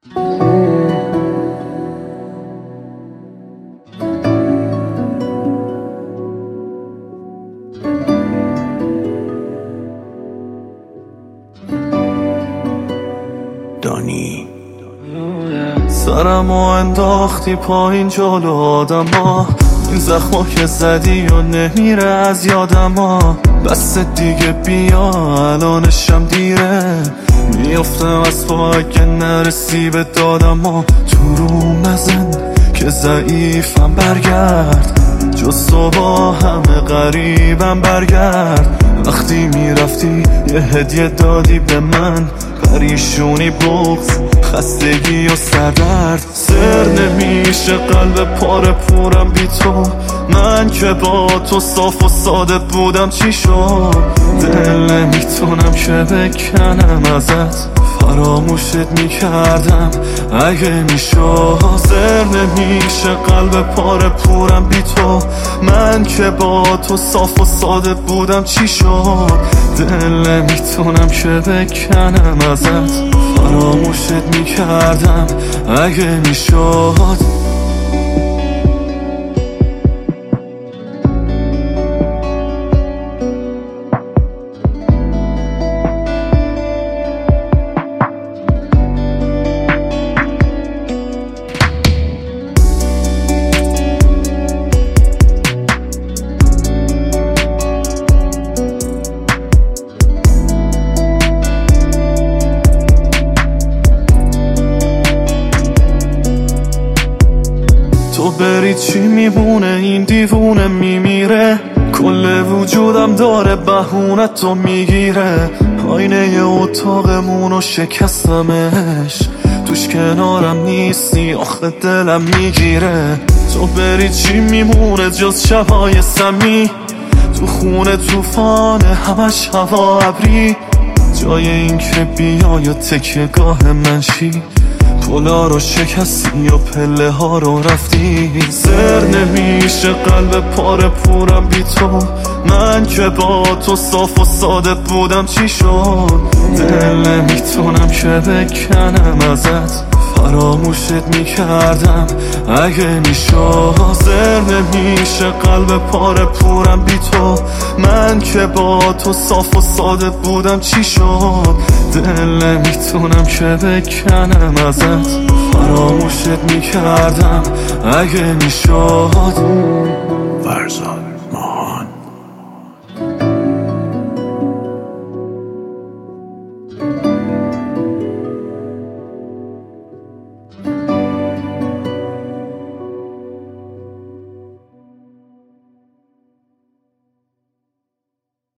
دانی سرمو انداختی پایین جلو آدم ها، این زخما که زدی و نمیره از یادم ها. بس دیگه بیا الانشم دیره، میافتم از تو اگه نرسی به دادم ها. تو روم نزن که ضعیفم، برگرد جز تو با همه غریبم، برگرد. وقتی میرفتی یه هدیه دادی به من، پریشونی، بغض، خستگی و سردرد. سر نمیشه قلب پاره پورم بی تو، من که با تو صاف و ساده بودم چی شد؟ دل نمیتونم که بکنم ازت، فراموشت میکردم اگه میشد. سر نمیشه قلب پاره پورم بی تو، من که با تو صاف و ساده بودم چی شد؟ دل نمیتونم که بکنم ازت، فراموشت میکردم اگه میشد. تو بری چی میمونه؟ این دیوونه میمیره، کل وجودم داره بهونه تو میگیره. آینه اتاقمونو شکستمش، توش کنارم نیستی آخه دلم میگیره. تو بری چی میمونه جز شبای سمی، تو خونه توفانه همش هوا ابری. جای این که بیای و تکیه‌گاه من شی، پلا رو شکستی و پله ها رو رفتی. سر نمیشه قلب پاره پورم بی تو، من که با تو صاف و ساده بودم چی شد؟ دل نمیتونم که بکنم ازت، فراموشت میکردم اگه میشد. سر نمیشه قلب پاره پورم بی تو، من که با تو صاف و ساده بودم چی شد؟ دل نمیتونم که بکنم ازت، فراموشت میکردم اگه میشد. فرزاد ماهان.